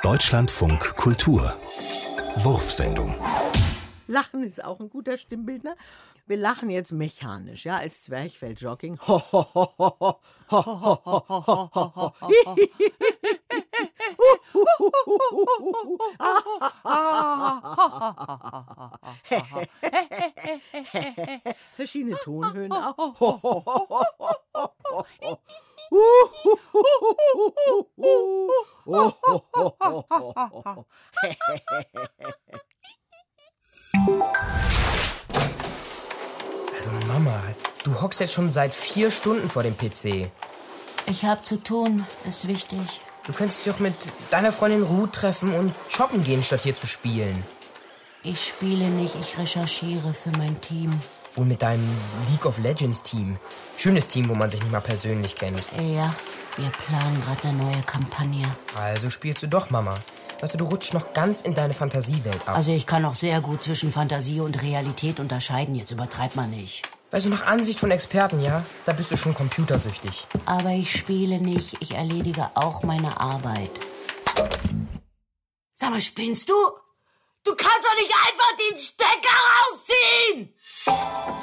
Deutschlandfunk Kultur Wurfsendung. Lachen ist auch ein guter Stimmbildner. Wir lachen jetzt mechanisch, ja, als Zwerchfell-Jogging. Verschiedene Tonhöhen auch. Also Mama, du hockst jetzt schon seit 4 Stunden vor dem PC. Ich hab zu tun, ist wichtig. Du könntest dich doch mit deiner Freundin Ruth treffen und shoppen gehen, statt hier zu spielen. Ich spiele nicht, ich recherchiere für mein Team. Wohl mit deinem League of Legends Team. Schönes Team, wo man sich nicht mal persönlich kennt. Ja, wir planen gerade eine neue Kampagne. Also spielst du doch, Mama. Weißt du rutschst noch ganz in deine Fantasiewelt ab. Also ich kann auch sehr gut zwischen Fantasie und Realität unterscheiden. Jetzt übertreib mal nicht. Weißt du, nach Ansicht von Experten, ja, da bist du schon computersüchtig. Aber ich spiele nicht, ich erledige auch meine Arbeit. Sag mal, spinnst du? Du kannst doch nicht einfach den Stecker rausziehen!